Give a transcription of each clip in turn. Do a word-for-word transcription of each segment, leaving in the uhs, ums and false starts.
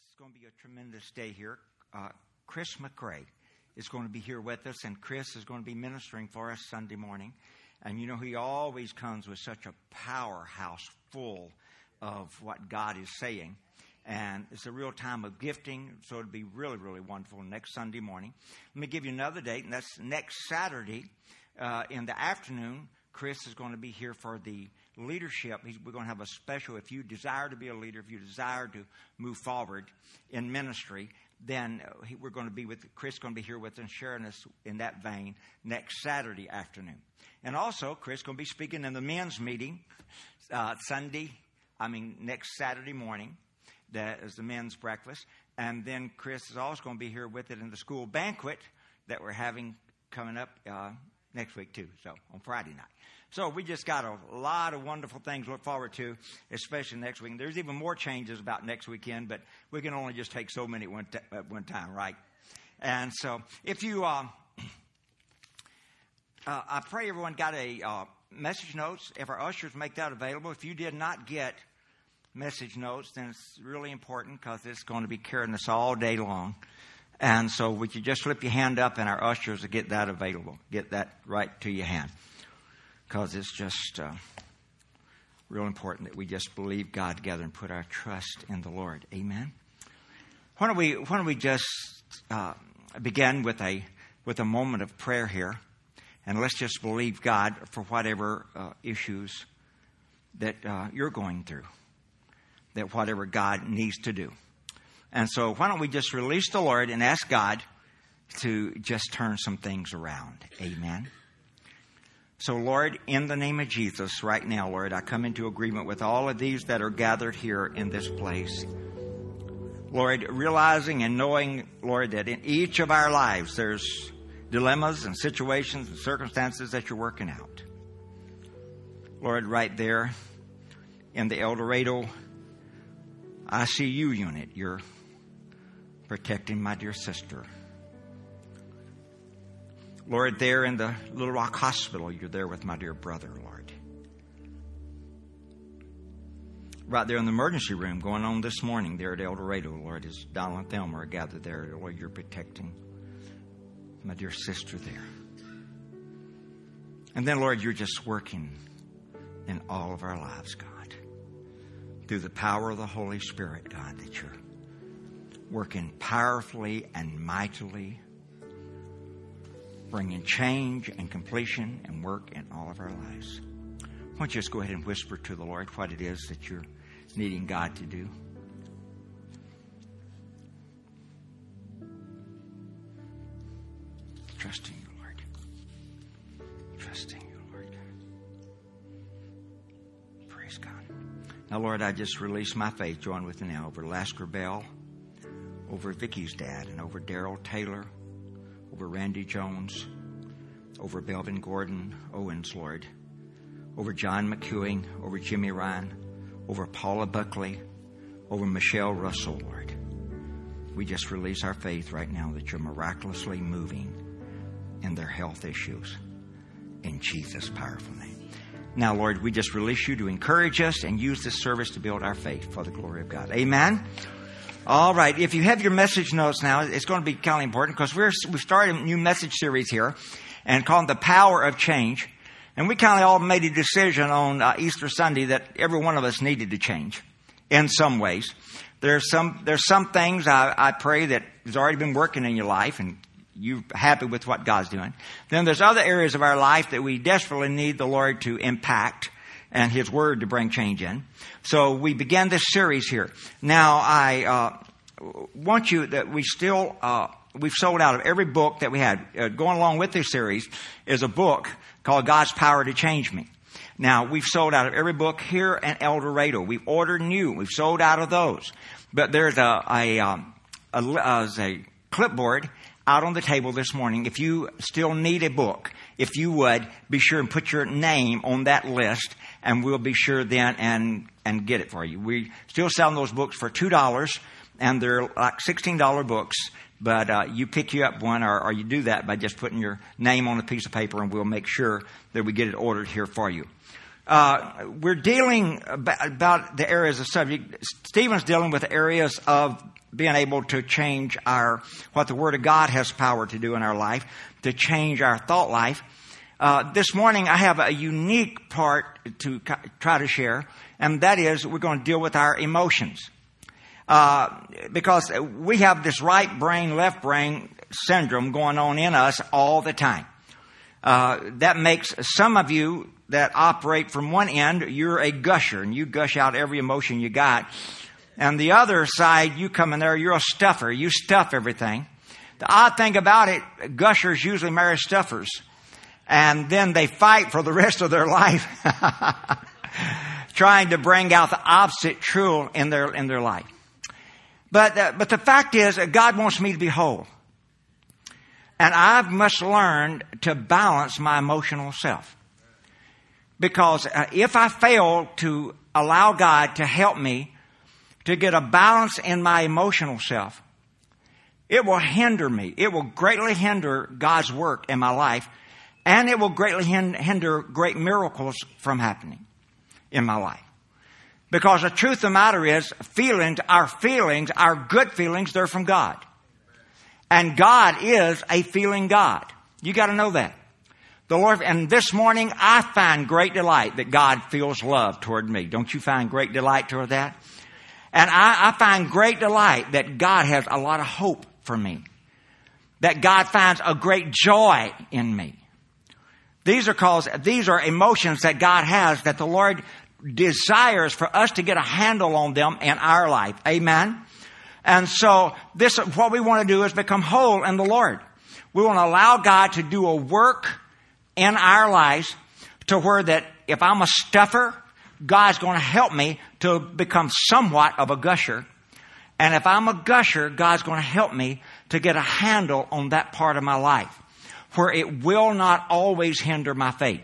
It's going to be a tremendous day here. Uh, Chris McRae is going to be here with us, and Chris is going to be ministering for us Sunday morning. And you know, he always comes with such a powerhouse full of what God is saying. And it's a real time of gifting, so it'll be really, really wonderful next Sunday morning. Let me give you another date, and that's next Saturday uh, in the afternoon. Chris is going to be here for the leadership. He's, we're going to have a special, if you desire to be a leader, if you desire to move forward in ministry, then he, we're going to be with, Chris is going to be here with us, sharing us in that vein next Saturday afternoon. And also, Chris is going to be speaking in the men's meeting uh, Sunday, I mean, next Saturday morning. That is the men's breakfast. And then Chris is also going to be here with it in the school banquet that we're having coming up uh, next week, too, so on Friday night. So we just got a lot of wonderful things to look forward to, especially next week. There's even more changes about next weekend, but we can only just take so many at one, t- at one time, right? And so if you, uh, uh, I pray everyone got a uh, message notes. If our ushers make that available, if you did not get message notes, then it's really important because it's going to be carrying us all day long. And so would you just slip your hand up, and our ushers will get that available, get that right to your hand. Because it's just uh, real important that we just believe God together and put our trust in the Lord. Amen. Why don't we why don't we just uh, begin with a with a moment of prayer here, and let's just believe God for whatever uh, issues that uh, you're going through, that whatever God needs to do. And so why don't we just release the Lord and ask God to just turn some things around. Amen. So, Lord, in the name of Jesus, right now, Lord, I come into agreement with all of these that are gathered here in this place. Lord, realizing and knowing, Lord, that in each of our lives there's dilemmas and situations and circumstances that you're working out. Lord, right there in the El Dorado I C U unit, you're protecting my dear sister. Lord, there in the Little Rock Hospital, you're there with my dear brother, Lord. Right there in the emergency room going on this morning there at El Dorado, Lord, as Donald and Thelma are gathered there, Lord, you're protecting my dear sister there. And then, Lord, you're just working in all of our lives, God. Through the power of the Holy Spirit, God, that you're working powerfully and mightily, bringing change and completion and work in all of our lives. Why don't you just go ahead and whisper to the Lord what it is that you're needing God to do? Trusting you, Lord. Trusting you, Lord. Praise God. Now, Lord, I just release my faith, join with you now, over Lasker Bell, over Vicky's dad, and over Daryl Taylor, over Randy Jones, over Belvin Gordon Owens, Lord, over John McEwing, over Jimmy Ryan, over Paula Buckley, over Michelle Russell, Lord. We just release our faith right now that you're miraculously moving in their health issues. In Jesus' powerful name. Now, Lord, we just release you to encourage us and use this service to build our faith for the glory of God. Amen. All right. If you have your message notes now, it's going to be kind of important because we're, we've started a new message series here and called The Power of Change. And we kind of all made a decision on uh, Easter Sunday that every one of us needed to change in some ways. There's some, there's some things I, I pray that has already been working in your life and you're happy with what God's doing. Then there's other areas of our life that we desperately need the Lord to impact and His Word to bring change in. So we began this series here. Now, I uh, want you that we still, uh, we've sold out of every book that we had. Uh, going along with this series is a book called God's Power to Change Me. Now, we've sold out of every book here in El Dorado. We've ordered new. We've sold out of those. But there's a, a, um, a, a, a clipboard out on the table this morning. If you still need a book, if you would, be sure and put your name on that list, and we'll be sure then and and get it for you. We still selling those books for two dollars, and they're like sixteen dollars books. But uh, you pick you up one, or, or you do that by just putting your name on a piece of paper, and we'll make sure that we get it ordered here for you. Uh, we're dealing about, about the areas of subject. Stephen's dealing with the areas of being able to change our, what the Word of God has power to do in our life, to change our thought life. Uh, this morning I have a unique part to try to share, and that is we're going to deal with our emotions. Uh, because we have this right brain, left brain syndrome going on in us all the time. Uh, that makes some of you that operate from one end, you're a gusher, and you gush out every emotion you got. And the other side, you come in there, you're a stuffer. You stuff everything. The odd thing about it, gushers usually marry stuffers. And then they fight for the rest of their life, trying to bring out the opposite true in their, in their life. But, uh, but the fact is that God wants me to be whole. And I must learn to balance my emotional self. Because uh, if I fail to allow God to help me to get a balance in my emotional self, it will hinder me. It will greatly hinder God's work in my life. And it will greatly hinder great miracles from happening in my life. Because the truth of the matter is, feelings, our feelings, our good feelings, they're from God. And God is a feeling God. You got to know that. The Lord, and this morning I find great delight that God feels love toward me. Don't you find great delight toward that? And I, I find great delight that God has a lot of hope for me. That God finds a great joy in me. These are cause, these are emotions that God has that the Lord desires for us to get a handle on them in our life. Amen. And so this, what we want to do is become whole in the Lord. We want to allow God to do a work in our lives to where that if I'm a stuffer, God's going to help me to become somewhat of a gusher. And if I'm a gusher, God's going to help me to get a handle on that part of my life where it will not always hinder my faith.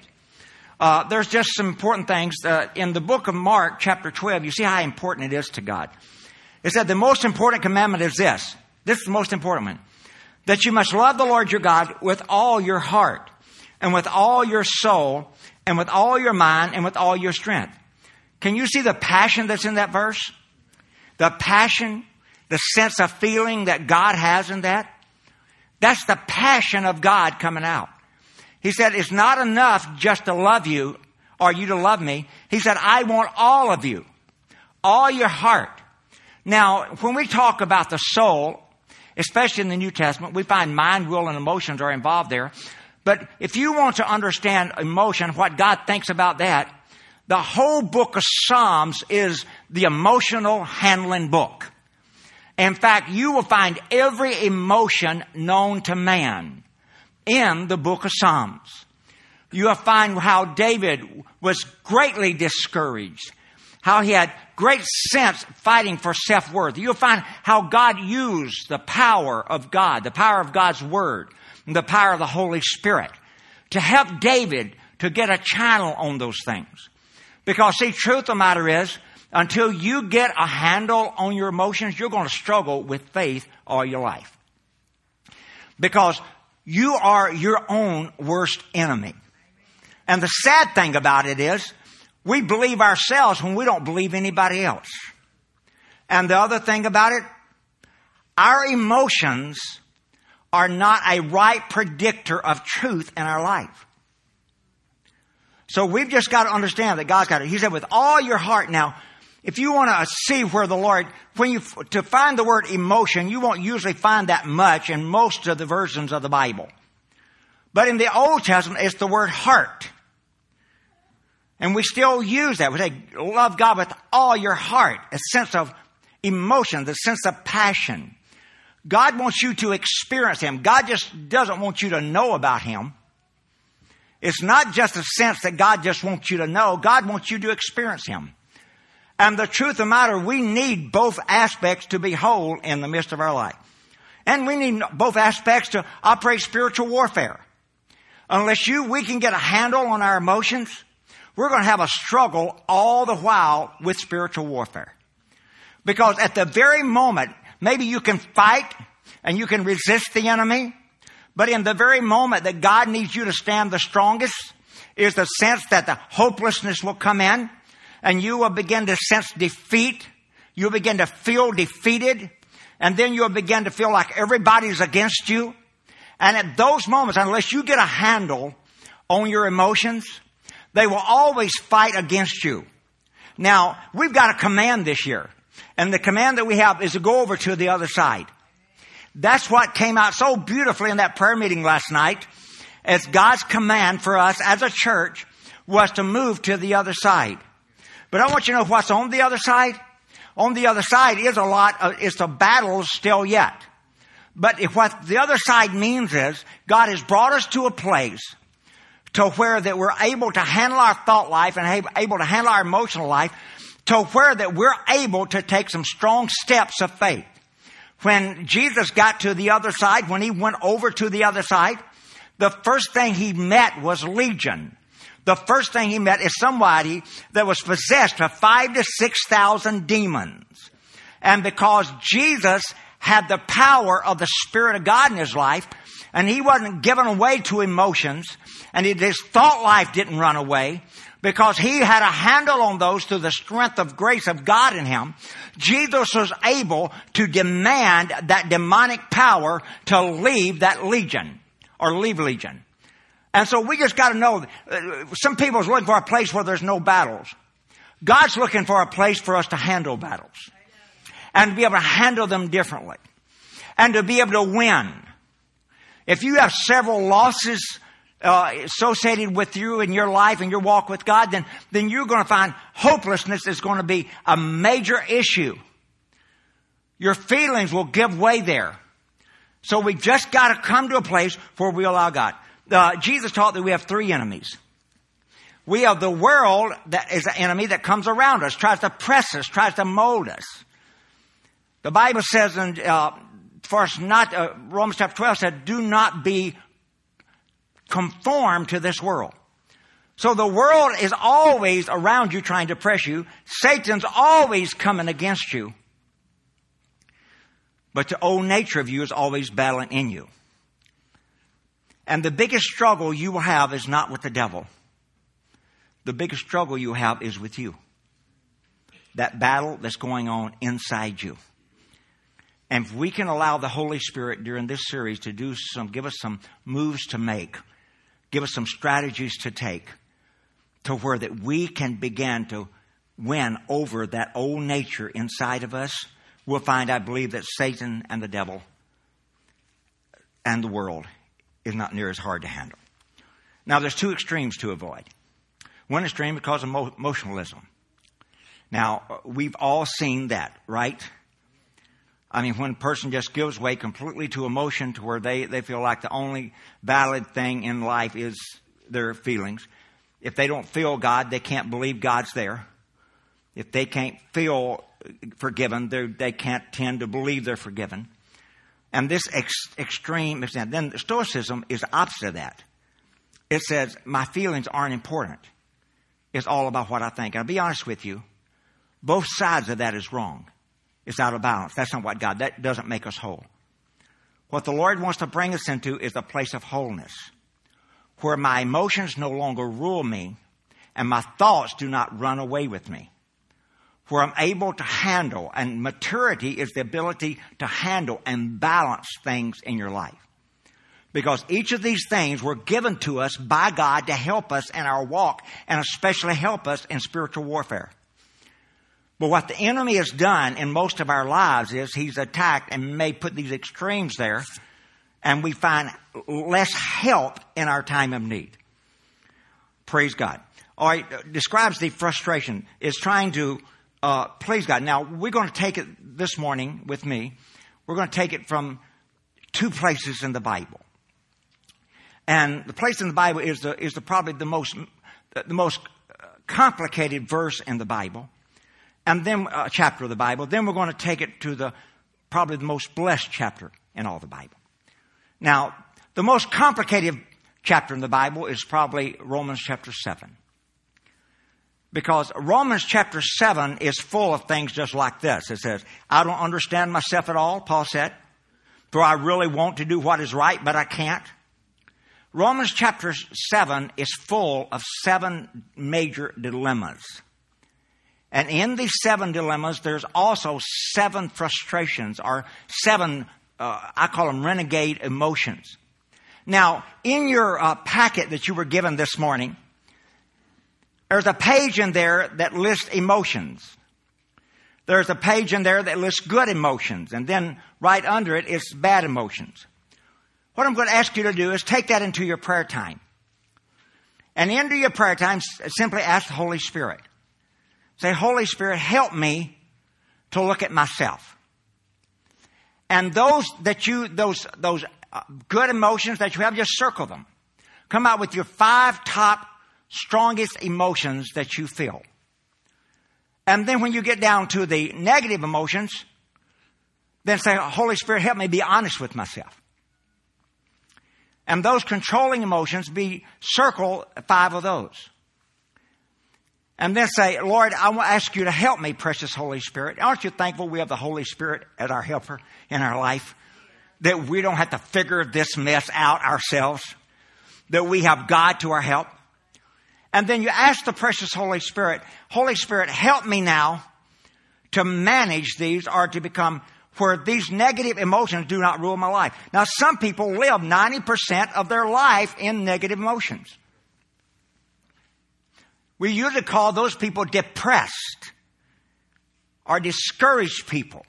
Uh, there's just some important things. Uh, in the book of Mark, chapter twelve, you see how important it is to God. It said the most important commandment is this. This is the most important one. That you must love the Lord your God with all your heart and with all your soul and with all your mind and with all your strength. Can you see the passion that's in that verse? The passion, the sense of feeling that God has in that. That's the passion of God coming out. He said, it's not enough just to love you or you to love me. He said, I want all of you, all your heart. Now, when we talk about the soul, especially in the New Testament, we find mind, will, and emotions are involved there. But if you want to understand emotion, what God thinks about that, the whole book of Psalms is the emotional handling book. In fact, you will find every emotion known to man in the book of Psalms. You will find how David was greatly discouraged, how he had great sense fighting for self-worth. You'll find how God used the power of God, the power of God's Word, and the power of the Holy Spirit to help David to get a channel on those things. Because, see, truth of the matter is, until you get a handle on your emotions, you're going to struggle with faith all your life. Because you are your own worst enemy. And the sad thing about it is, we believe ourselves when we don't believe anybody else. And the other thing about it, our emotions are not a right predictor of truth in our life. So we've just got to understand that God's got it. He said, with all your heart. Now, if you want to see where the Lord, when you, to find the word emotion, you won't usually find that much in most of the versions of the Bible. But in the Old Testament, it's the word heart. And we still use that. We say, love God with all your heart. A sense of emotion, the sense of passion. God wants you to experience Him. God just doesn't want you to know about Him. It's not just a sense that God just wants you to know. God wants you to experience Him. And the truth of the matter, we need both aspects to be whole in the midst of our life. And we need both aspects to operate spiritual warfare. Unless you, we can get a handle on our emotions, we're going to have a struggle all the while with spiritual warfare. Because at the very moment, maybe you can fight and you can resist the enemy, but in the very moment that God needs you to stand the strongest is the sense that the hopelessness will come in and you will begin to sense defeat. You'll begin to feel defeated. And then you'll begin to feel like everybody's against you. And at those moments, unless you get a handle on your emotions, they will always fight against you. Now, we've got a command this year. And the command that we have is to go over to the other side. That's what came out so beautifully in that prayer meeting last night. As God's command for us as a church was to move to the other side. But I want you to know what's on the other side. On the other side is a lot of, it's a battle still yet. But if what the other side means is God has brought us to a place to where that we're able to handle our thought life and able to handle our emotional life to where that we're able to take some strong steps of faith. When Jesus got to the other side, when he went over to the other side, the first thing he met was legion. The first thing he met is somebody that was possessed of five to six thousand demons. And because Jesus had the power of the Spirit of God in his life, and he wasn't given away to emotions, and his thought life didn't run away, because he had a handle on those through the strength of grace of God in him, Jesus was able to demand that demonic power to leave that legion, or leave legion. And so we just got to know, uh, some people are looking for a place where there's no battles. God's looking for a place for us to handle battles. And to be able to handle them differently. And to be able to win. If you have several losses uh, associated with you in your life and your walk with God, then, then you're going to find hopelessness is going to be a major issue. Your feelings will give way there. So we've just got to come to a place where we allow God. Uh, Jesus taught that we have three enemies. We have the world that is an enemy that comes around us, tries to press us, tries to mold us. The Bible says in uh, for us not uh, Romans chapter twelve said, "Do not be conformed to this world." So the world is always around you, trying to press you. Satan's always coming against you, but the old nature of you is always battling in you. And the biggest struggle you will have is not with the devil. The biggest struggle you have is with you. That battle that's going on inside you. And if we can allow the Holy Spirit during this series to do some, give us some moves to make, give us some strategies to take, to where that we can begin to win over that old nature inside of us, we'll find, I believe, that Satan and the devil and the world is not near as hard to handle. Now, there's two extremes to avoid. One extreme is because of emotionalism. Now, we've all seen that, right? I mean, when a person just gives way completely to emotion to where they, they feel like the only valid thing in life is their feelings. If they don't feel God, they can't believe God's there. If they can't feel forgiven, they can't tend to believe they're forgiven. And this ex- extreme, then Stoicism is the opposite of that. It says, my feelings aren't important. It's all about what I think. And I'll be honest with you, both sides of that is wrong. It's out of balance. That's not what God, that doesn't make us whole. What the Lord wants to bring us into is a place of wholeness, where my emotions no longer rule me and my thoughts do not run away with me. Where I'm able to handle, and maturity is the ability to handle and balance things in your life. Because each of these things were given to us by God to help us in our walk, and especially help us in spiritual warfare. But what the enemy has done in most of our lives is he's attacked and may put these extremes there, and we find less help in our time of need. Praise God. All right, describes the frustration, is trying to uh, please God. Now, we're going to take it this morning with me. We're going to take it from two places in the Bible. And the place in the Bible is the, is the probably the most, the most complicated verse in the Bible. And then a uh, chapter of the Bible. Then we're going to take it to the probably the most blessed chapter in all the Bible. Now, the most complicated chapter in the Bible is probably Romans chapter seven. Because Romans chapter seven is full of things just like this. It says, I don't understand myself at all, Paul said. For I really want to do what is right, but I can't. Romans chapter seven is full of seven major dilemmas. And in these seven dilemmas, there's also seven frustrations, or seven, uh, I call them renegade emotions. Now, in your uh, packet that you were given this morning, there's a page in there that lists emotions. There's a page in there that lists good emotions. And then right under it is bad emotions. What I'm going to ask you to do is take that into your prayer time. And into your prayer time, simply ask the Holy Spirit. Say, Holy Spirit, help me to look at myself. And those that you, those, those good emotions that you have, just circle them. Come out with your five top strongest emotions that you feel. And then when you get down to the negative emotions, then say, Holy Spirit, help me be honest with myself. And those controlling emotions, be circle five of those. And then say, Lord, I want to ask you to help me, precious Holy Spirit. Aren't you thankful we have the Holy Spirit as our helper in our life? That we don't have to figure this mess out ourselves. That we have God to our help. And then you ask the precious Holy Spirit, Holy Spirit, help me now to manage these, or to become where these negative emotions do not rule my life. Now, some people live ninety percent of their life in negative emotions. We usually call those people depressed or discouraged people.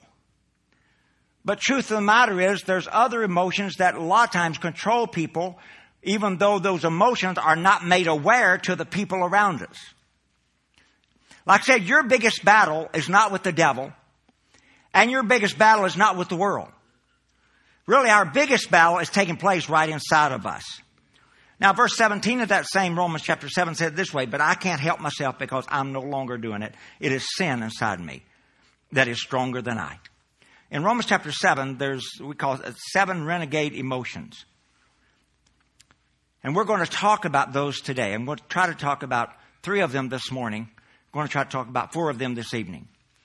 But truth of the matter is, there's other emotions that a lot of times control people, even though those emotions are not made aware to the people around us. Like I said, your biggest battle is not with the devil, and your biggest battle is not with the world. Really, our biggest battle is taking place right inside of us. Now, verse seventeen of that same Romans chapter seven said this way, but I can't help myself because I'm no longer doing it. It is sin inside me that is stronger than I. In Romans chapter seven, there's, we call it seven renegade emotions. And we're going to talk about those today. I'm going to try to talk about three of them this morning. I'm going to try to talk about four of them this evening.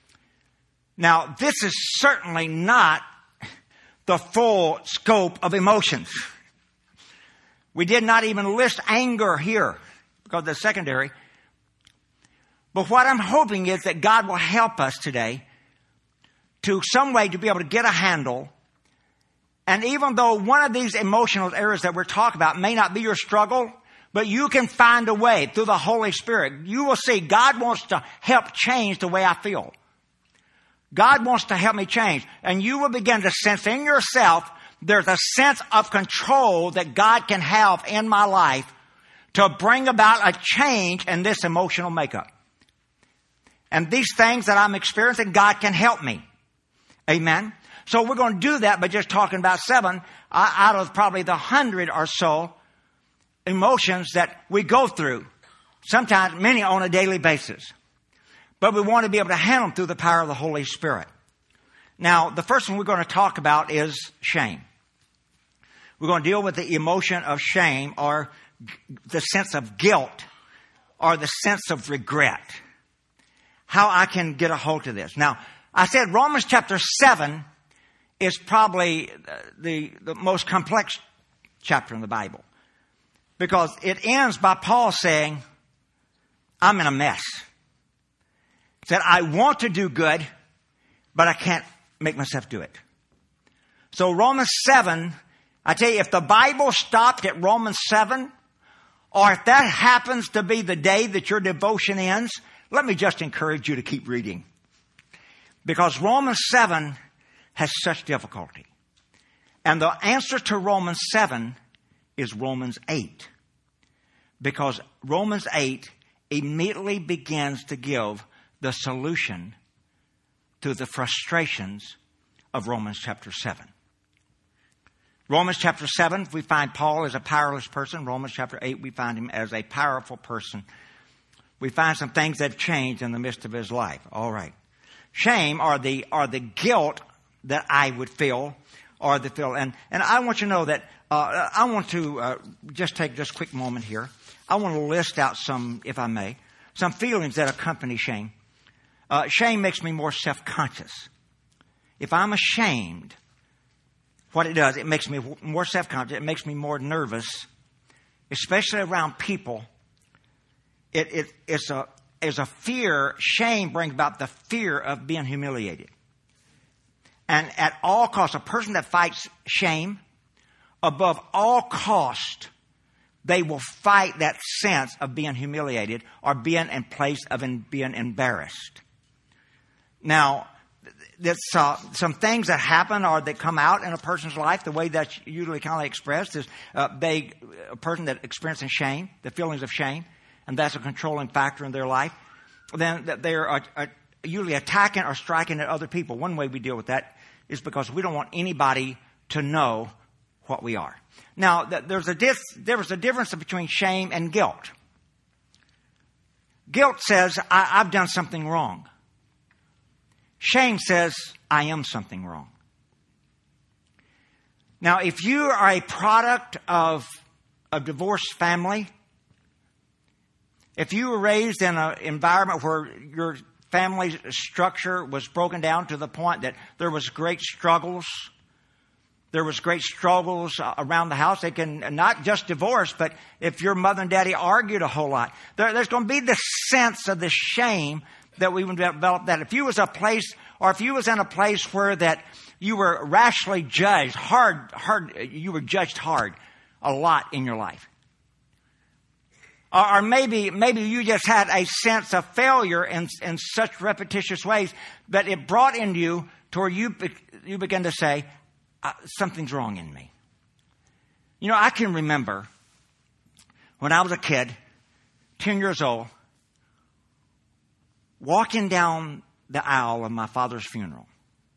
Now, this is certainly not the full scope of emotions. We did not even list anger here because they're secondary. But what I'm hoping is that God will help us today to some way to be able to get a handle. And even though one of these emotional areas that we're talking about may not be your struggle, but you can find a way through the Holy Spirit. You will see God wants to help change the way I feel. God wants to help me change. And you will begin to sense in yourself there's a sense of control that God can have in my life to bring about a change in this emotional makeup. And these things that I'm experiencing, God can help me. Amen. So we're going to do that by just talking about seven uh, out of probably the hundred or so emotions that we go through. Sometimes many on a daily basis. But we want to be able to handle them through the power of the Holy Spirit. Now, the first one we're going to talk about is shame. We're going to deal with the emotion of shame, or the sense of guilt, or the sense of regret. How I can get a hold of this. Now, I said Romans chapter seven is probably the, the most complex chapter in the Bible. Because it ends by Paul saying, I'm in a mess. He said, I want to do good, but I can't make myself do it. So Romans seven, I tell you, if the Bible stopped at Romans seven, or if that happens to be the day that your devotion ends, let me just encourage you to keep reading. Because Romans seven has such difficulty. And the answer to Romans seven is Romans eight. Because Romans eight immediately begins to give the solution to the frustrations of Romans chapter seven. Romans chapter seven, we find Paul as a powerless person. Romans chapter eight, we find him as a powerful person. We find some things that have changed in the midst of his life. All right. Shame, or the, or the guilt that I would feel, or the feel. And, and I want you to know that, uh, I want to, uh, just take just a quick moment here. I want to list out some, if I may, some feelings that accompany shame. Uh, shame makes me more self-conscious. If I'm ashamed, what it does, it makes me more self-conscious. It makes me more nervous, especially around people. It, it, it's a, is a fear. Shame brings about the fear of being humiliated. And at all costs, a person that fights shame, above all cost, they will fight that sense of being humiliated or being in place of in, being embarrassed. Now, there's uh, some things that happen or that come out in a person's life. The way that's usually kind of expressed is uh, they, a person that experiences shame, the feelings of shame, and that's a controlling factor in their life. Then they're uh, uh, usually attacking or striking at other people. One way we deal with that is because we don't want anybody to know what we are. Now, there's a, dis- there's a difference between shame and guilt. Guilt says, I- I've done something wrong. Shame says, I am something wrong. Now, if you are a product of a divorced family, if you were raised in an environment where your family structure was broken down to the point that there was great struggles, there was great struggles around the house. They can not just divorce, but if your mother and daddy argued a whole lot, there, there's going to be this sense of the shame that we would develop. That if you was a place, or if you was in a place where that you were rashly judged, hard, hard, you were judged hard a lot in your life. Or, or maybe, maybe you just had a sense of failure in, in such repetitious ways that it brought into you to where you, you begin to say, Uh, something's wrong in me. You know, I can remember when I was a kid, ten years old, walking down the aisle of my father's funeral.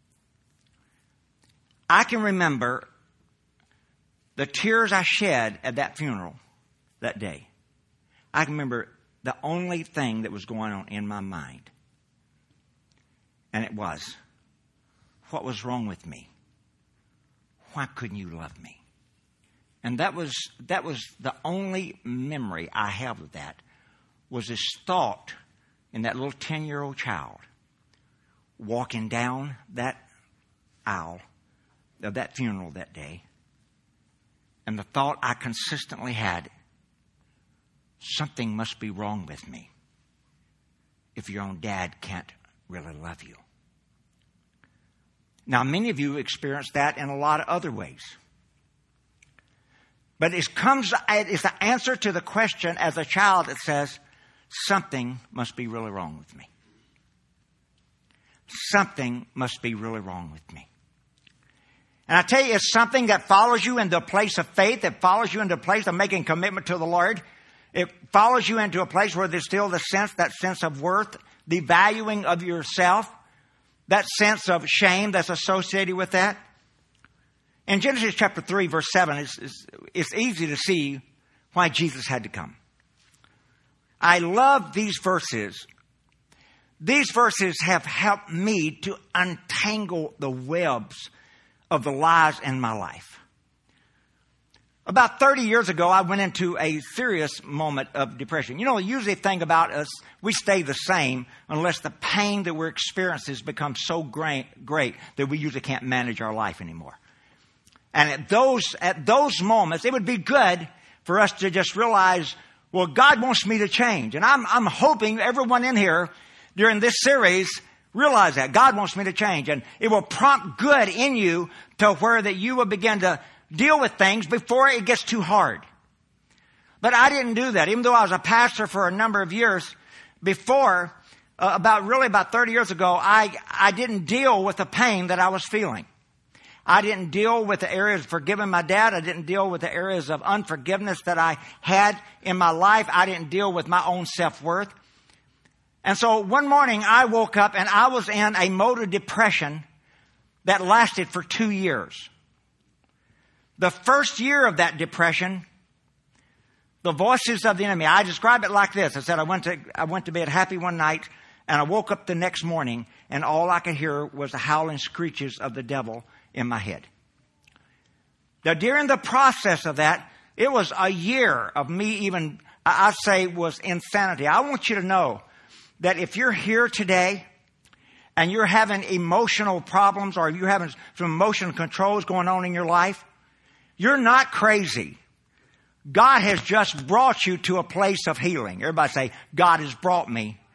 I can remember the tears I shed at that funeral that day. I can remember the only thing that was going on in my mind. And it was, what was wrong with me? Why couldn't you love me? And that was that was the only memory I have of that, was this thought in that little ten-year-old child walking down that aisle of that funeral that day. And the thought I consistently had, something must be wrong with me if your own dad can't really love you. Now, many of you experience that in a lot of other ways. But it comes, it's the answer to the question as a child that says, something must be really wrong with me. Something must be really wrong with me. And I tell you, it's something that follows you into a place of faith. It follows you into a place of making commitment to the Lord. It follows you into a place where there's still the sense, that sense of worth, the valuing of yourself. That sense of shame that's associated with that. In Genesis chapter three, verse seven, it's, it's, it's easy to see why Jesus had to come. I love these verses. These verses have helped me to untangle the webs of the lies in my life. About thirty years ago, I went into a serious moment of depression. You know, usually the thing about us, we stay the same unless the pain that we're experiencing becomes so great, great that we usually can't manage our life anymore. And at those, at those moments, it would be good for us to just realize, well, God wants me to change. And I'm, I'm hoping everyone in here during this series realize that. God wants me to change. And it will prompt good in you to where that you will begin to deal with things before it gets too hard. But I didn't do that. Even though I was a pastor for a number of years before, uh, about really about thirty years ago, I, I didn't deal with the pain that I was feeling. I didn't deal with the areas of forgiving my dad. I didn't deal with the areas of unforgiveness that I had in my life. I didn't deal with my own self-worth. And so one morning I woke up and I was in a mode of depression that lasted for two years. The first year of that depression, the voices of the enemy, I describe it like this. I said I went to I went to bed happy one night, and I woke up the next morning, and all I could hear was the howling screeches of the devil in my head. Now, during the process of that, it was a year of me even, I'd say, was insanity. I want you to know that if you're here today and you're having emotional problems or you're having some emotional controls going on in your life, you're not crazy. God has just brought you to a place of healing. Everybody say, God has brought me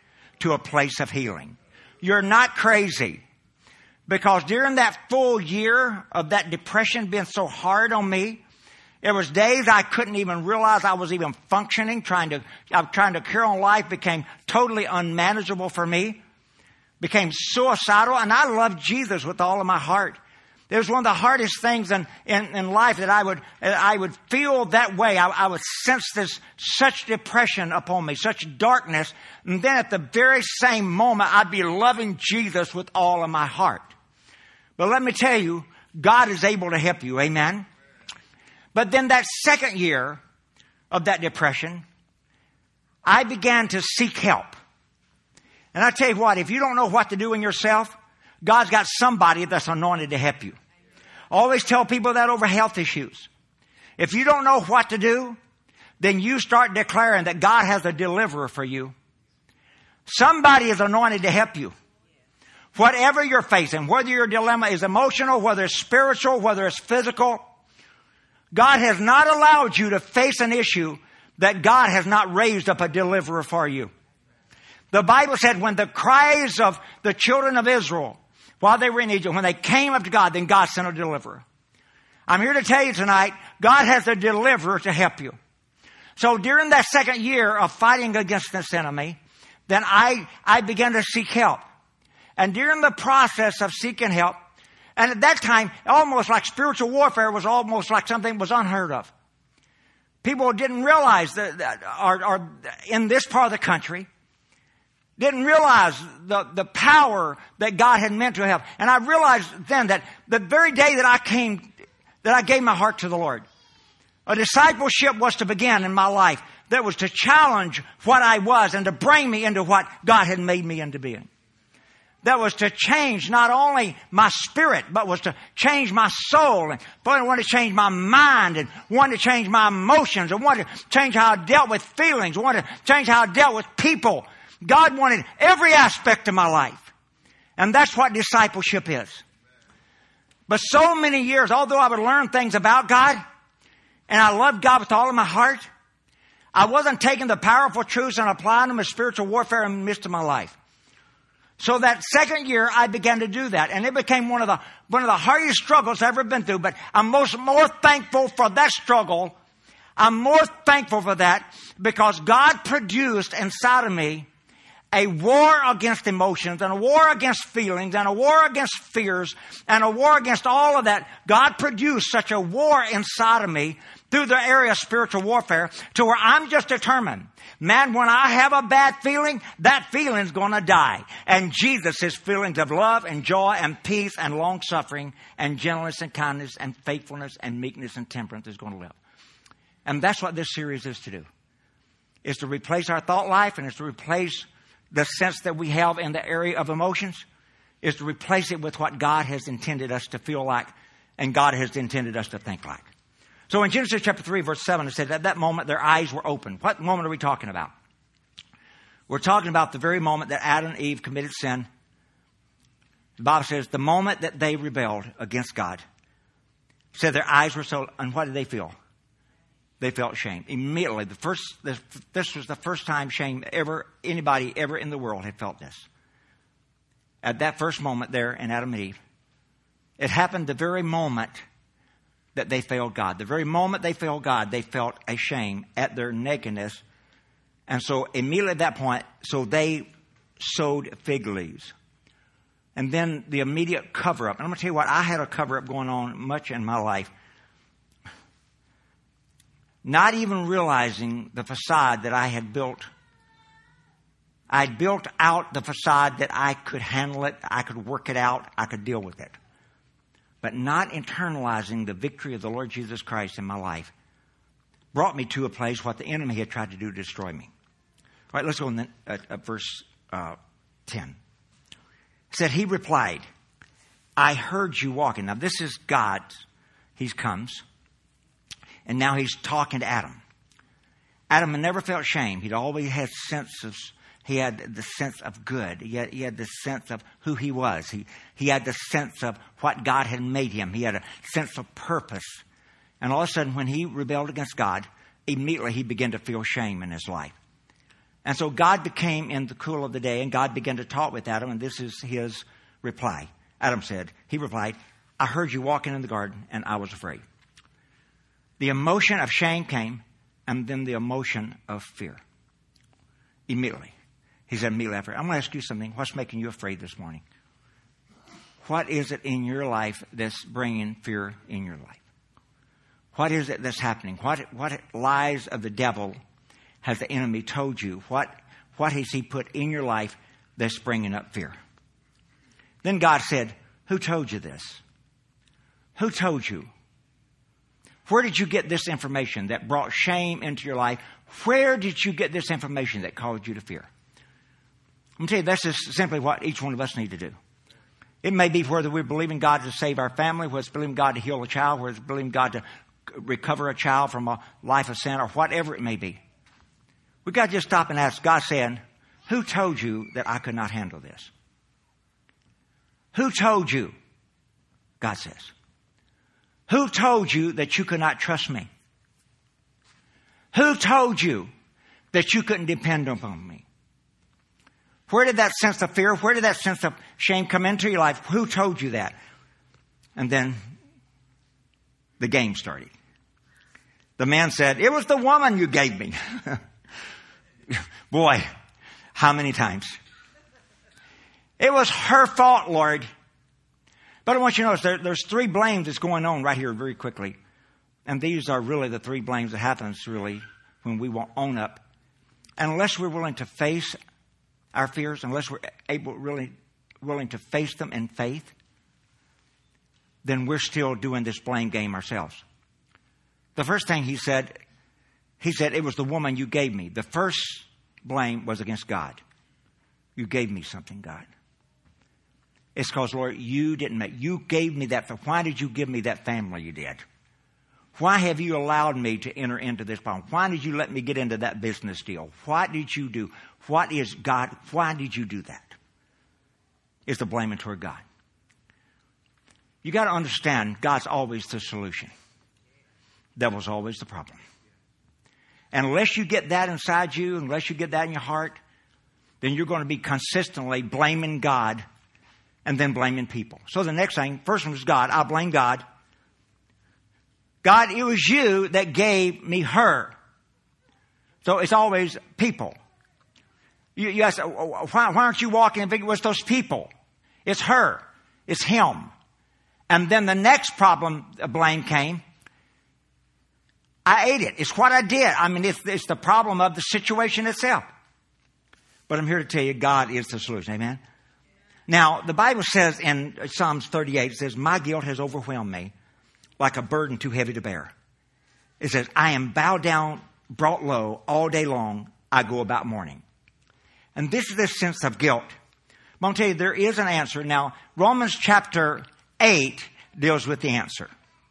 to a place of healing. You're not crazy. Because during that full year of that depression being so hard on me, there was days I couldn't even realize I was even functioning, trying to, I was trying to carry on life, became totally unmanageable for me, became suicidal, and I loved Jesus with all of my heart. It was one of the hardest things in, in, in life that I would, I would feel that way. I, I would sense this, such depression upon me, such darkness. And then at the very same moment, I'd be loving Jesus with all of my heart. But let me tell you, God is able to help you. Amen. But then that second year of that depression, I began to seek help. And I tell you what, if you don't know what to do in yourself, God's got somebody that's anointed to help you. I always tell people that over health issues. If you don't know what to do, then you start declaring that God has a deliverer for you. Somebody is anointed to help you. Whatever you're facing, whether your dilemma is emotional, whether it's spiritual, whether it's physical, God has not allowed you to face an issue that God has not raised up a deliverer for you. The Bible said when the cries of the children of Israel, while they were in Egypt, when they came up to God, then God sent a deliverer. I'm here to tell you tonight, God has a deliverer to help you. So during that second year of fighting against this enemy, then I, I began to seek help. And during the process of seeking help, and at that time, almost like spiritual warfare was almost like something was unheard of. People didn't realize that, that or, or in this part of the country, didn't realize the, the power that God had meant to have. And I realized then that the very day that I came, that I gave my heart to the Lord, a discipleship was to begin in my life. That was to challenge what I was and to bring me into what God had made me into being. That was to change not only my spirit, but was to change my soul. And wanted to change my mind and wanted to change my emotions and wanted to change how I dealt with feelings. Wanted to change how I dealt with people. God wanted every aspect of my life. And that's what discipleship is. But so many years, although I would learn things about God, and I loved God with all of my heart, I wasn't taking the powerful truths and applying them as spiritual warfare in the midst of my life. So that second year, I began to do that. And it became one of the, one of the hardest struggles I've ever been through. But I'm most, more thankful for that struggle. I'm more thankful for that because God produced inside of me a war against emotions and a war against feelings and a war against fears and a war against all of that. God produced such a war inside of me through the area of spiritual warfare to where I'm just determined. Man, when I have a bad feeling, that feeling's gonna die. And Jesus, His feelings of love and joy and peace and long suffering and gentleness and kindness and faithfulness and meekness and temperance is gonna live. And that's what this series is to do. It's to replace our thought life and it's to replace the sense that we have in the area of emotions, is to replace it with what God has intended us to feel like and God has intended us to think like. So in Genesis chapter three, verse seven, it said at that moment their eyes were open. What moment are we talking about? We're talking about the very moment that Adam and Eve committed sin. The Bible says the moment that they rebelled against God, said their eyes were so, and what did they feel? They felt shame. Immediately, the first, this was the first time shame ever, anybody ever in the world had felt this. At that first moment there in Adam and Eve, it happened the very moment that they failed God. The very moment they failed God, they felt a shame at their nakedness. And so immediately at that point, so they sowed fig leaves. And then the immediate cover-up. And I'm going to tell you what, I had a cover-up going on much in my life. Not even realizing the facade that I had built. I'd built out the facade that I could handle it, I could work it out, I could deal with it. But not internalizing the victory of the Lord Jesus Christ in my life brought me to a place what the enemy had tried to do to destroy me. All right, let's go in at, at verse uh, ten. It said, He replied, I heard you walking. Now this is God. He comes. And now he's talking to Adam. Adam had never felt shame. He'd always had sense of, he had the sense of good. He had, he had the sense of who he was. He, he had the sense of what God had made him. He had a sense of purpose. And all of a sudden, when he rebelled against God, immediately he began to feel shame in his life. And so God became in the cool of the day, and God began to talk with Adam, and this is his reply. Adam said, he replied, I heard you walking in the garden, and I was afraid. The emotion of shame came, and then the emotion of fear. Immediately. He said immediately after, I'm going to ask you something. What's making you afraid this morning? What is it in your life that's bringing fear in your life? What is it that's happening? What, what lies of the devil has the enemy told you? What, what has he put in your life that's bringing up fear? Then God said, who told you this? Who told you? Where did you get this information that brought shame into your life? Where did you get this information that caused you to fear? I'm going to tell you, this is simply what each one of us need to do. It may be whether we believe in God to save our family, whether it's believing God to heal a child, whether it's believing God to recover a child from a life of sin, or whatever it may be. We've got to just stop and ask God, saying, who told you that I could not handle this? Who told you? God says. Who told you that you could not trust me? Who told you that you couldn't depend upon me? Where did that sense of fear, where did that sense of shame come into your life? Who told you that? And then the game started. The man said, it was the woman you gave me. Boy, how many times? It was her fault, Lord. But I want you to notice there, there's three blames that's going on right here very quickly. And these are really the three blames that happens really when we won't own up. And unless we're willing to face our fears, unless we're able, really willing to face them in faith, then we're still doing this blame game ourselves. The first thing he said, he said, it was the woman you gave me. The first blame was against God. You gave me something, God. It's because, Lord, you didn't make, you gave me that. Why did you give me that family you did? Why have you allowed me to enter into this problem? Why did you let me get into that business deal? What did you do? What is God? Why did you do that? Is the blaming toward God. You got to understand, God's always the solution. Devil's always the problem. And unless you get that inside you, unless you get that in your heart, then you're going to be consistently blaming God and then blaming people. So the next thing, first one was God. I blame God. God, it was you that gave me her. So it's always people. You, you ask, why, why aren't you walking and thinking it was those people? It's her. It's him. And then the next problem, blame came. I ate it. It's what I did. I mean, it's, it's the problem of the situation itself. But I'm here to tell you, God is the solution. Amen? Now, the Bible says in Psalms thirty-eight, it says, my guilt has overwhelmed me like a burden too heavy to bear. It says, I am bowed down, brought low, all day long, I go about mourning. And this is the sense of guilt. I'm going to tell you, there is an answer. Now, Romans chapter eight deals with the answer.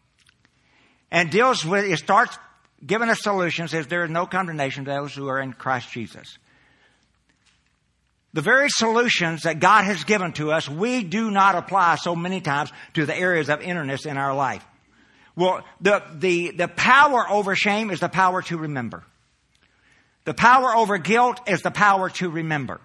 And deals with, it starts giving us solutions, says there is no condemnation to those who are in Christ Jesus. The very solutions that God has given to us, we do not apply so many times to the areas of inner-ness in our life. Well, the, the, the power over shame is the power to remember. The power over guilt is the power to remember.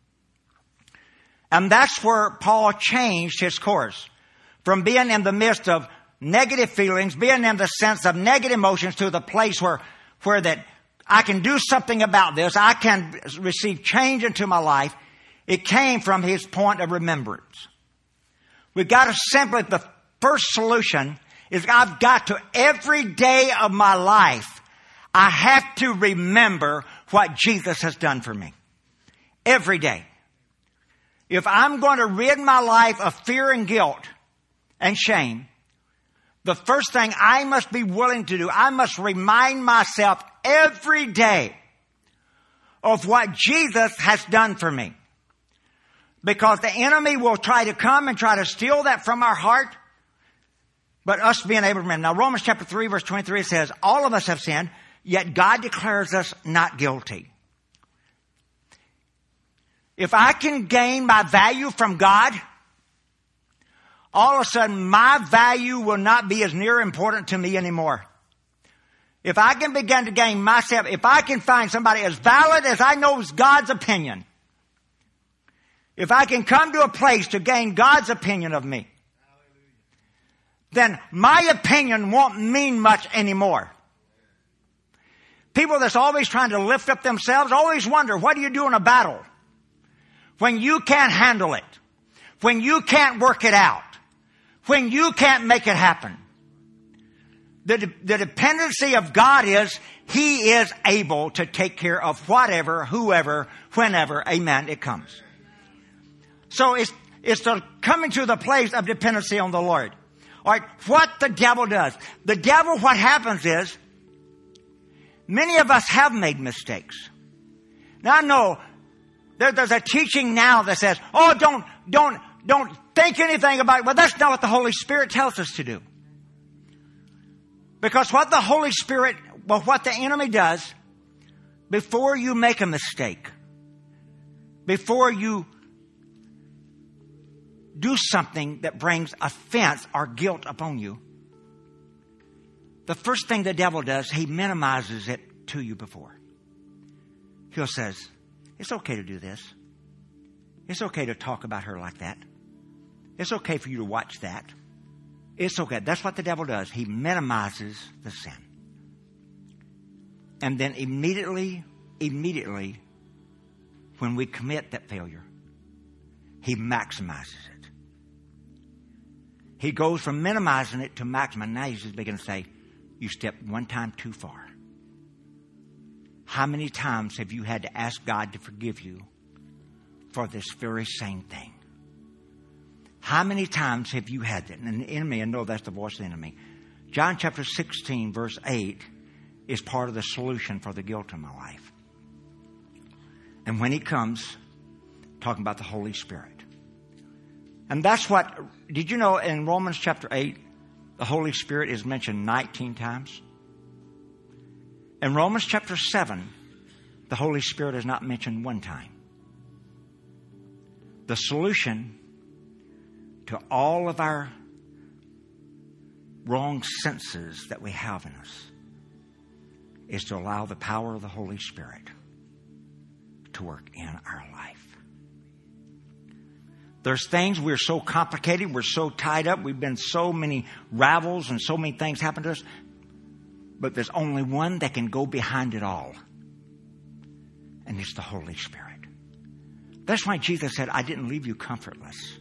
And that's where Paul changed his course. From being in the midst of negative feelings, being in the sense of negative emotions, to the place where, where that I can do something about this, I can receive change into my life. It came from his point of remembrance. We've got to simply, the first solution is I've got to, every day of my life, I have to remember what Jesus has done for me. Every day. If I'm going to rid my life of fear and guilt and shame, the first thing I must be willing to do, I must remind myself every day of what Jesus has done for me. Because the enemy will try to come and try to steal that from our heart. But us being able to remember. Now, Romans chapter three, verse twenty-three says, all of us have sinned, yet God declares us not guilty. If I can gain my value from God, all of a sudden my value will not be as near important to me anymore. if I can begin to gain myself, if I can find somebody as valid as I know is God's opinion, if I can come to a place to gain God's opinion of me, then my opinion won't mean much anymore. People that's always trying to lift up themselves always wonder, what do you do in a battle? When you can't handle it. When you can't work it out. When you can't make it happen. The, the dependency of God is, He is able to take care of whatever, whoever, whenever, amen, it comes. So it's, it's the coming to the place of dependency on the Lord. All right, what the devil does. The devil, what happens is, many of us have made mistakes. Now I know there, there's a teaching now that says, oh, don't, don't, don't think anything about it. Well, that's not what the Holy Spirit tells us to do. Because what the Holy Spirit, well, what the enemy does, before you make a mistake, before you do something that brings offense or guilt upon you, the first thing the devil does, he minimizes it to you before. He says, it's okay to do this. It's okay to talk about her like that. It's okay for you to watch that. It's okay. That's what the devil does. He minimizes the sin. And then immediately, immediately, when we commit that failure, he maximizes it. He goes from minimizing it to maximizing. Now he's just beginning to say, you stepped one time too far. How many times have you had to ask God to forgive you for this very same thing? How many times have you had that? And the enemy, I know that's the voice of the enemy. John chapter sixteen, verse eight is part of the solution for the guilt in my life. And when he comes, talking about the Holy Spirit. And that's what, did you know in Romans chapter eight, the Holy Spirit is mentioned nineteen times? In Romans chapter seven, the Holy Spirit is not mentioned one time. The solution to all of our wrong senses that we have in us is to allow the power of the Holy Spirit to work in our life. There's things, we're so complicated, we're so tied up, we've been so many ravels and so many things happen to us, but there's only one that can go behind it all, and it's the Holy Spirit. That's why Jesus said, I didn't leave you comfortless.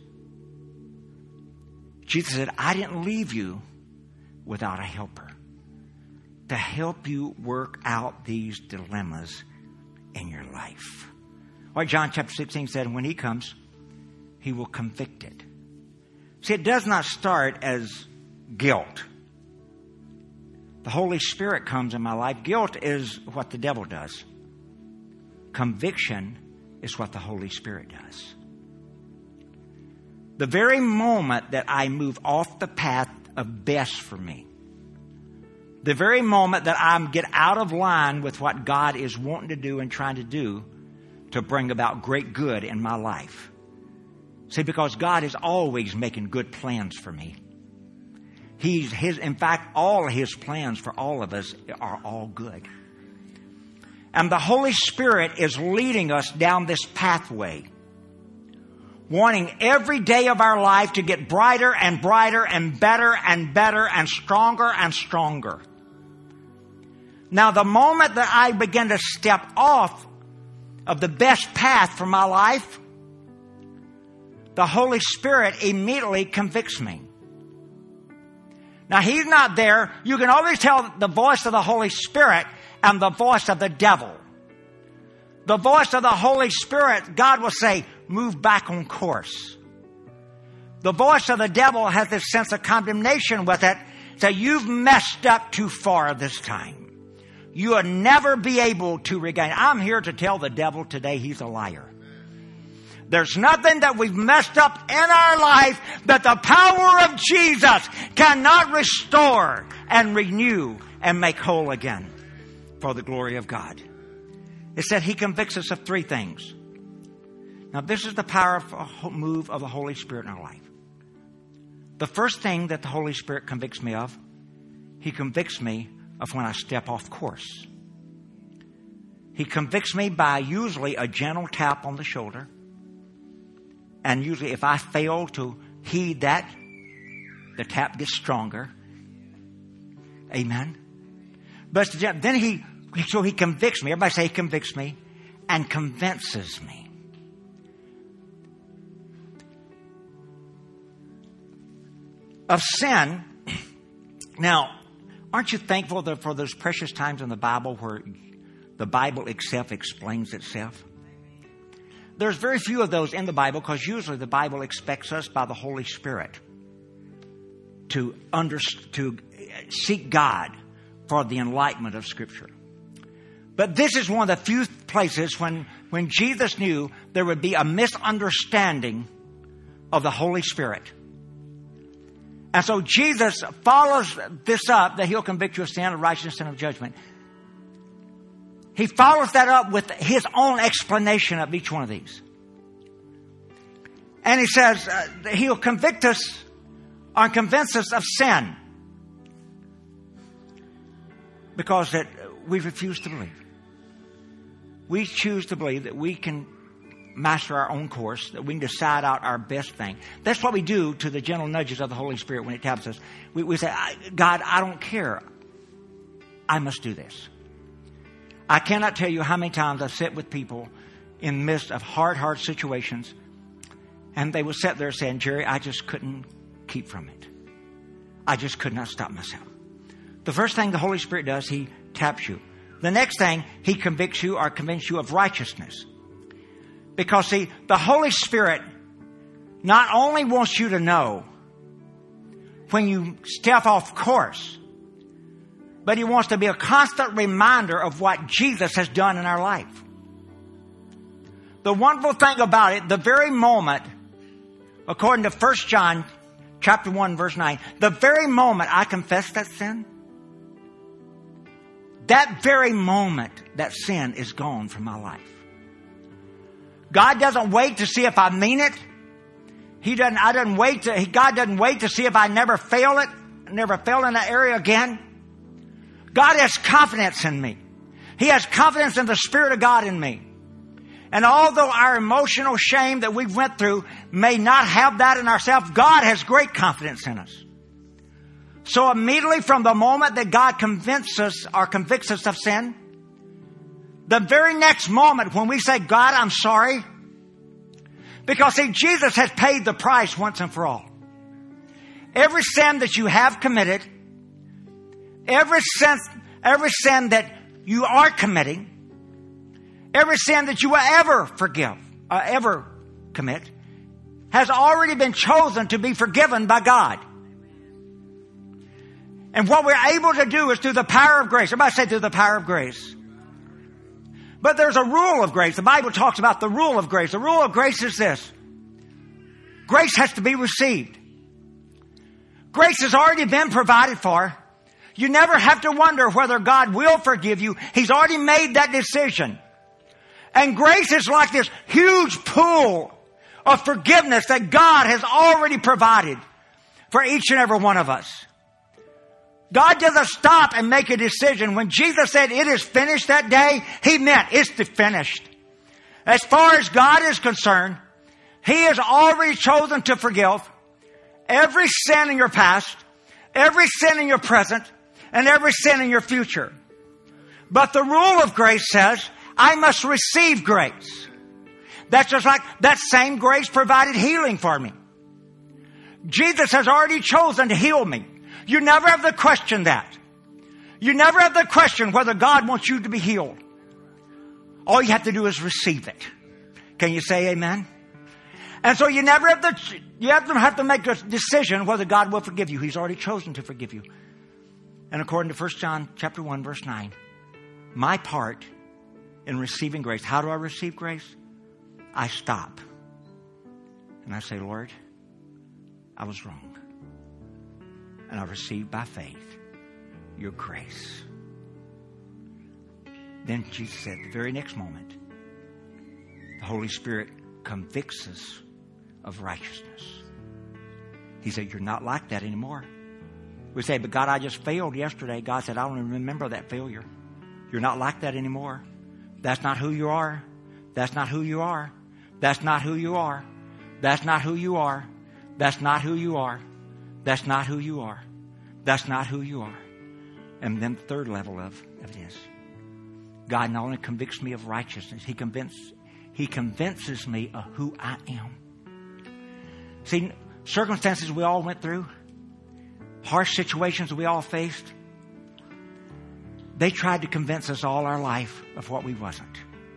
Jesus said, I didn't leave you without a helper to help you work out these dilemmas in your life. Like John chapter sixteen said, when he comes, he will convict it. See, it does not start as guilt. The Holy Spirit comes in my life. Guilt is what the devil does. Conviction is what the Holy Spirit does. The very moment that I move off the path of best for me, the very moment that I get out of line with what God is wanting to do and trying to do to bring about great good in my life. See, because God is always making good plans for me. He's his, in fact, all his plans for all of us are all good. And the Holy Spirit is leading us down this pathway, wanting every day of our life to get brighter and brighter and better and better and stronger and stronger. Now, the moment that I begin to step off of the best path for my life, the Holy Spirit immediately convicts me. Now, he's not there. You can always tell the voice of the Holy Spirit and the voice of the devil. The voice of the Holy Spirit, God will say, move back on course. The voice of the devil has this sense of condemnation with it. Say, you've messed up too far this time. You will never be able to regain. I'm here to tell the devil today he's a liar. There's nothing that we've messed up in our life that the power of Jesus cannot restore and renew and make whole again for the glory of God. It said he convicts us of three things. Now, this is the powerful move of the Holy Spirit in our life. The first thing that the Holy Spirit convicts me of, he convicts me of when I step off course. He convicts me by usually a gentle tap on the shoulder. And usually if I fail to heed that, the tap gets stronger. Amen. But then he, so he convicts me. Everybody say he convicts me and convinces me. Of sin. Now, aren't you thankful for those precious times in the Bible where the Bible itself explains itself? There's very few of those in the Bible because usually the Bible expects us by the Holy Spirit to under, to seek God for the enlightenment of Scripture. But this is one of the few places when, when Jesus knew there would be a misunderstanding of the Holy Spirit. And so Jesus follows this up, that he'll convict you of sin, of righteousness, and of judgment. He follows that up with his own explanation of each one of these. And he says uh, he'll convict us or convince us of sin because that we refuse to believe. We choose to believe that we can master our own course, that we can decide out our best thing. That's what we do to the gentle nudges of the Holy Spirit when it taps us. We, we say, God, I don't care. I must do this. I cannot tell you how many times I've sat with people in the midst of hard, hard situations, and they will sit there saying, Jerry, I just couldn't keep from it. I just could not stop myself. The first thing the Holy Spirit does, he taps you. The next thing, he convicts you or convinces you of righteousness. Because, see, the Holy Spirit not only wants you to know when you step off course, but he wants to be a constant reminder of what Jesus has done in our life. The wonderful thing about it, the very moment, according to First John chapter one, verse nine, the very moment I confess that sin, that very moment that sin is gone from my life. God doesn't wait to see if I mean it. He doesn't, I doesn't wait to, God doesn't wait to see if I never fail it, never fail in that area again. God has confidence in me. He has confidence in the Spirit of God in me. And although our emotional shame that we went through may not have that in ourselves, God has great confidence in us. So immediately from the moment that God convinces us or convicts us of sin, the very next moment when we say, God, I'm sorry, because see, Jesus has paid the price once and for all. Every sin that you have committed, every sin, every sin that you are committing, every sin that you will ever forgive, uh, ever commit, has already been chosen to be forgiven by God. And what we're able to do is through the power of grace. Everybody say through the power of grace. But there's a rule of grace. The Bible talks about the rule of grace. The rule of grace is this. Grace has to be received. Grace has already been provided for. You never have to wonder whether God will forgive you. He's already made that decision. And grace is like this huge pool of forgiveness that God has already provided for each and every one of us. God doesn't stop and make a decision. When Jesus said it is finished that day, He meant it's finished. As far as God is concerned, He has already chosen to forgive every sin in your past, every sin in your present, and every sin in your future. But the rule of grace says, I must receive grace. That's just like that same grace provided healing for me. Jesus has already chosen to heal me. You never have to question that. You never have to question whether God wants you to be healed. All you have to do is receive it. Can you say amen? And so you never have to, you have to have to make a decision whether God will forgive you. He's already chosen to forgive you. And according to First John chapter one, verse nine, my part in receiving grace, how do I receive grace? I stop. And I say, Lord, I was wrong. And I received by faith your grace. Then Jesus said, the very next moment, the Holy Spirit convicts us of righteousness. He said, you're not like that anymore. We say, but God, I just failed yesterday. God said, I don't even remember that failure. You're not like that anymore. That's not who you are. That's not who you are. That's not who you are. That's not who you are. That's not who you are. That's not who you are. That's not who you are. And then the third level of, of it is, God not only convicts me of righteousness, He convinces, He convinces me of who I am. See, circumstances we all went through, harsh situations we all faced, they tried to convince us all our life of what we wasn't.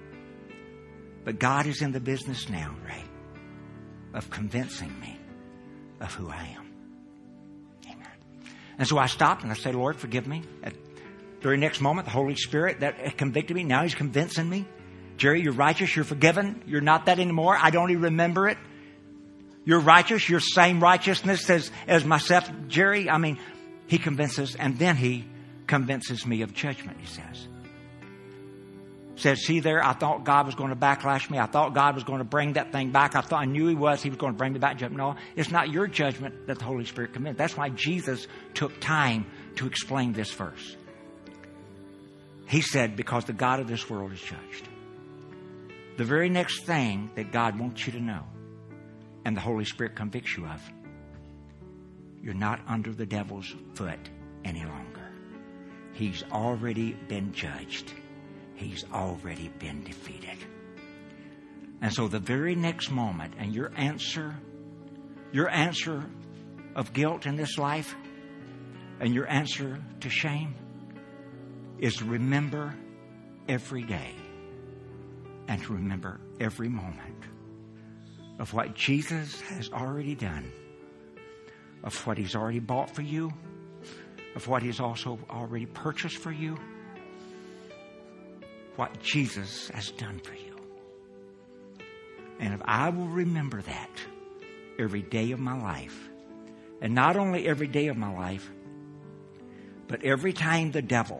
But God is in the business now, Ray, of convincing me of who I am. Amen. And so I stopped and I said, Lord, forgive me. At the very next moment, the Holy Spirit that convicted me, now He's convincing me. Jerry, you're righteous. You're forgiven. You're not that anymore. I don't even remember it. You're righteous. You're same righteousness as, as myself, Jerry. I mean, He convinces, and then He convinces me of judgment, He says. Says, see there, I thought God was going to backlash me. I thought God was going to bring that thing back. I thought I knew He was. He was going to bring me back judgment. No, it's not your judgment that the Holy Spirit convinced. That's why Jesus took time to explain this verse. He said, because the God of this world is judged. The very next thing that God wants you to know, and the Holy Spirit convicts you of, you're not under the devil's foot any longer. He's already been judged. He's already been defeated. And so the very next moment, and your answer, your answer of guilt in this life, and your answer to shame, is to remember every day and to remember every moment of what Jesus has already done, of what He's already bought for you, of what He's also already purchased for you, what Jesus has done for you. And if I will remember that every day of my life, and not only every day of my life, but every time the devil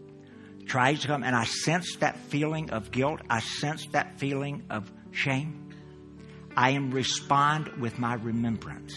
tries to come and I sense that feeling of guilt, I sense that feeling of shame, I am respond with my remembrance.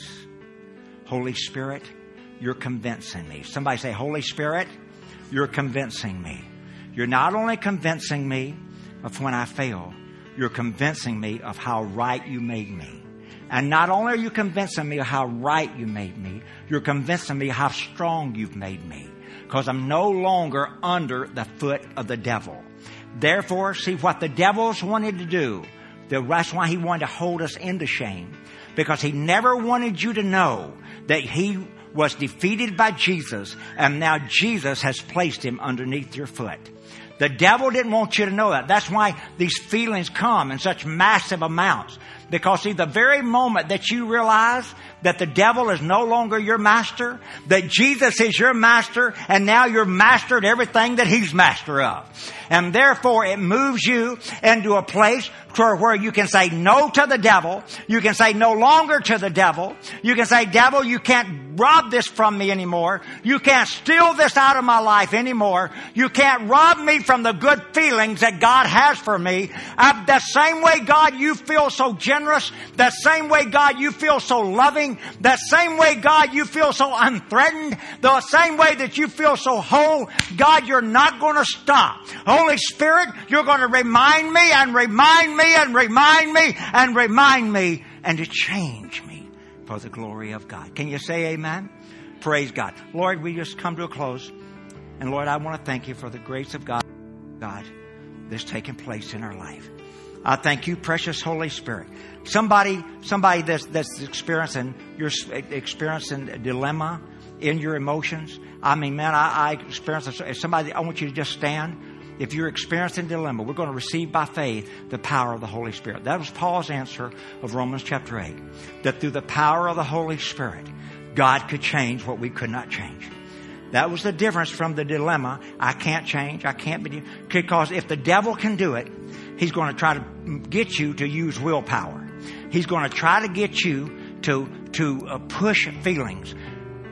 Holy Spirit, you're convincing me. Somebody say, Holy Spirit, you're convincing me. You're not only convincing me of when I fail, you're convincing me of how right you made me. And not only are you convincing me of how right you made me, you're convincing me how strong you've made me. Because I'm no longer under the foot of the devil. Therefore, see what the devil's wanted to do. That's why he wanted to hold us into shame. Because he never wanted you to know that he was defeated by Jesus. And now Jesus has placed him underneath your foot. The devil didn't want you to know that. That's why these feelings come in such massive amounts. Because see, the very moment that you realize that the devil is no longer your master, that Jesus is your master, and now you're mastered everything that he's master of. And therefore it moves you into a place where you can say no to the devil. You can say no longer to the devil. You can say, devil, you can't rob this from me anymore. You can't steal this out of my life anymore. You can't rob me from the good feelings that God has for me. I, that same way, God, you feel so generous. That same way, God, you feel so loving. That same way, God, you feel so unthreatened. The same way that you feel so whole. God, you're not going to stop. Holy Spirit, you're going to remind me and remind me and remind me and remind me and to change me for the glory of God. Can you say amen? Praise God. Lord, we just come to a close. And Lord, I want to thank you for the grace of God, God that's taken place in our life. I thank you, precious Holy Spirit. Somebody, somebody that's, that's experiencing, you're experiencing a dilemma in your emotions. I mean, man, I, I experience somebody, I want you to just stand. If you're experiencing a dilemma, we're going to receive by faith the power of the Holy Spirit. That was Paul's answer of Romans chapter eight. That through the power of the Holy Spirit, God could change what we could not change. That was the difference from the dilemma. I can't change. I can't be. Because if the devil can do it, he's going to try to get you to use willpower. He's going to try to get you to, to uh, push feelings.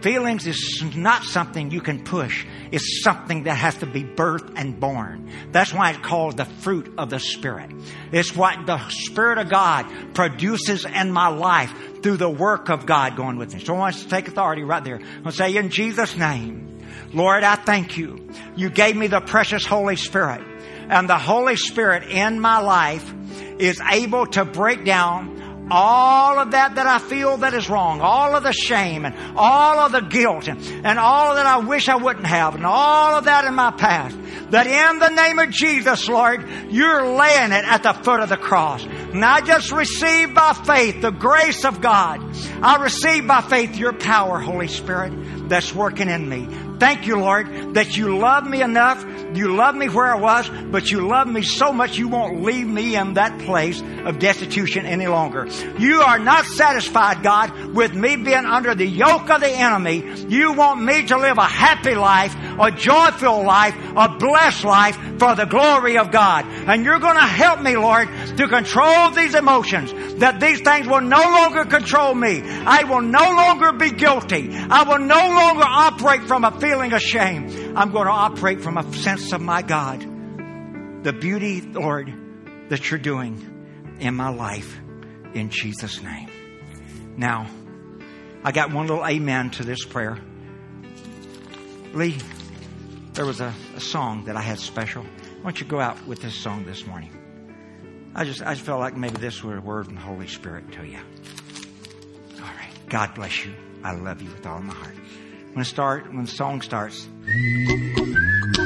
Feelings is not something you can push. It's something that has to be birthed and born. That's why it's called the fruit of the Spirit. It's what the Spirit of God produces in my life through the work of God going with me. So I want to take authority right there. I'll say, in Jesus' name, Lord, I thank you. You gave me the precious Holy Spirit. And the Holy Spirit in my life is able to break down all of that that I feel that is wrong, all of the shame and all of the guilt and, and all that I wish I wouldn't have and all of that in my past. That in the name of Jesus, Lord, you're laying it at the foot of the cross. And I just receive by faith the grace of God. I receive by faith your power, Holy Spirit, that's working in me. Thank you, Lord, that you love me enough. You love me where I was, but you love me so much you won't leave me in that place of destitution any longer. You are not satisfied, God, with me being under the yoke of the enemy. You want me to live a happy life, a joyful life, a blessed life for the glory of God. And you're going to help me, Lord, to control these emotions, that these things will no longer control me. I will no longer be guilty. I will no longer operate from a feeling of shame. I'm going to operate from a sense of my God, the beauty, Lord, that you're doing in my life, in Jesus' name. Now, I got one little amen to this prayer. Lee, there was a, a song that I had special. Why don't you go out with this song this morning? I just I just felt like maybe this were a word from the Holy Spirit to you. All right. God bless you. I love you with all my heart. When it start, when the song starts.